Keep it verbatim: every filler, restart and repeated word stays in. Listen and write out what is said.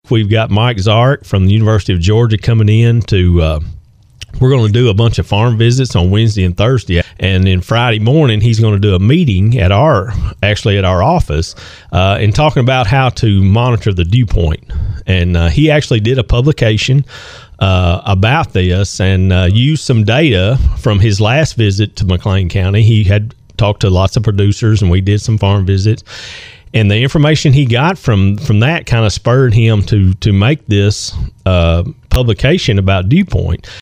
week, we've got Mike Zark from the University of Georgia coming in to uh, we're going to do a bunch of farm visits on Wednesday and Thursday. And then Friday morning, he's going to do a meeting at our, actually at our office, uh, and talking about how to monitor the dew point. And uh, he actually did a publication uh, about this and uh, used some data from his last visit to McLean County. He had talked to lots of producers, and we did some farm visits. And the information he got from, from that kind of spurred him to to make this uh, publication about dew point.